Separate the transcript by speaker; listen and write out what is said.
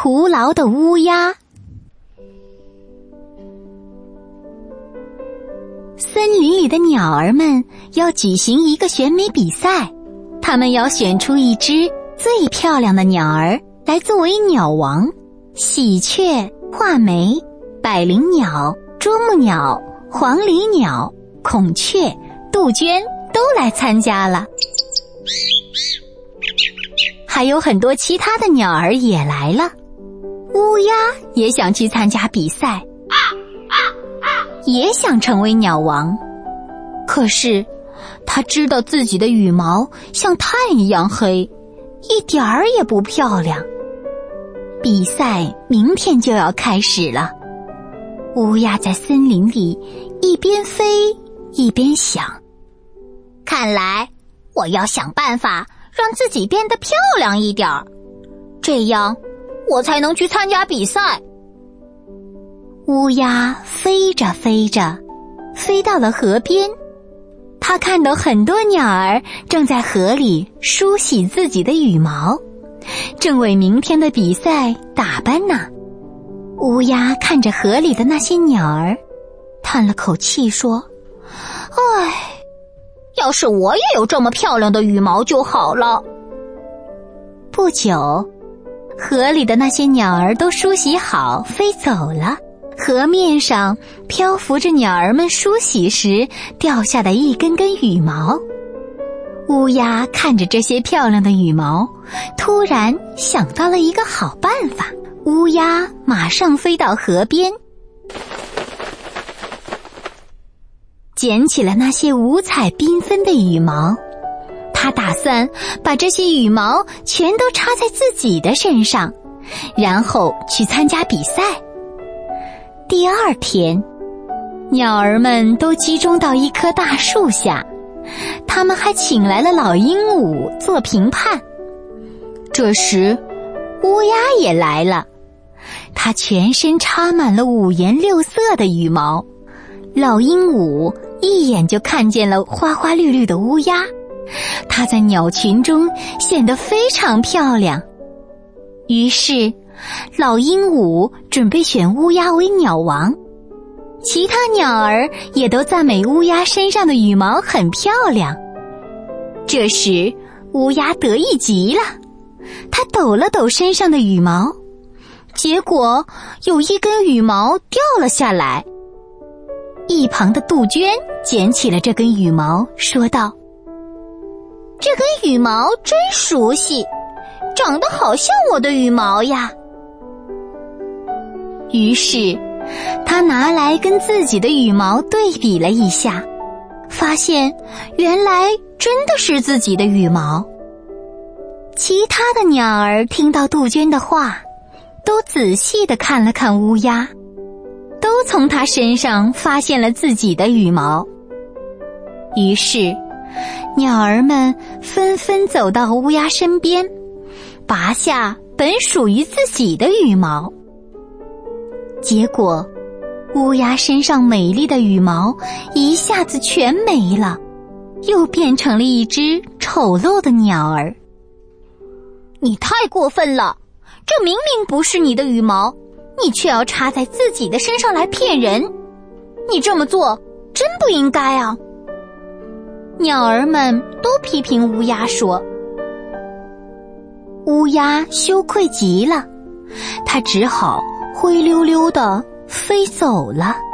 Speaker 1: 徒劳的乌鸦。森林里的鸟儿们要举行一个选美比赛，他们要选出一只最漂亮的鸟儿来作为鸟王。喜鹊、画眉、百灵鸟、啄木鸟、黄鹂鸟、孔雀、杜鹃都来参加了，还有很多其他的鸟儿也来了。乌鸦也想去参加比赛，也想成为鸟王。可是他知道自己的羽毛像炭一样黑，一点儿也不漂亮。比赛明天就要开始了，乌鸦在森林里一边飞一边想，看来我要想办法让自己变得漂亮一点儿，这样我才能去参加比赛。乌鸦飞着飞着，飞到了河边，它看到很多鸟儿正在河里梳洗自己的羽毛，正为明天的比赛打扮呢。乌鸦看着河里的那些鸟儿，叹了口气说：唉，要是我也有这么漂亮的羽毛就好了。不久，河里的那些鸟儿都梳洗好飞走了，河面上漂浮着鸟儿们梳洗时掉下的一根根羽毛。乌鸦看着这些漂亮的羽毛，突然想到了一个好办法。乌鸦马上飞到河边，捡起了那些五彩缤纷的羽毛，他打算把这些羽毛全都插在自己的身上，然后去参加比赛。第二天，鸟儿们都集中到一棵大树下，他们还请来了老鹦鹉做评判。这时，乌鸦也来了，它全身插满了五颜六色的羽毛。老鹦鹉一眼就看见了花花绿绿的乌鸦，它在鸟群中显得非常漂亮。于是，老鹦鹉准备选乌鸦为鸟王，其他鸟儿也都赞美乌鸦身上的羽毛很漂亮。这时，乌鸦得意极了，它抖了抖身上的羽毛，结果有一根羽毛掉了下来。一旁的杜鹃捡起了这根羽毛，说道：这根羽毛真熟悉，长得好像我的羽毛呀。于是他拿来跟自己的羽毛对比了一下，发现原来真的是自己的羽毛。其他的鸟儿听到杜鹃的话，都仔细地看了看乌鸦，都从它身上发现了自己的羽毛。于是鸟儿们纷纷走到乌鸦身边，拔下本属于自己的羽毛。结果乌鸦身上美丽的羽毛一下子全没了，又变成了一只丑陋的鸟儿。你太过分了，这明明不是你的羽毛，你却要插在自己的身上来骗人，你这么做真不应该啊。鸟儿们都批评乌鸦说。乌鸦羞愧极了，它只好灰溜溜地飞走了。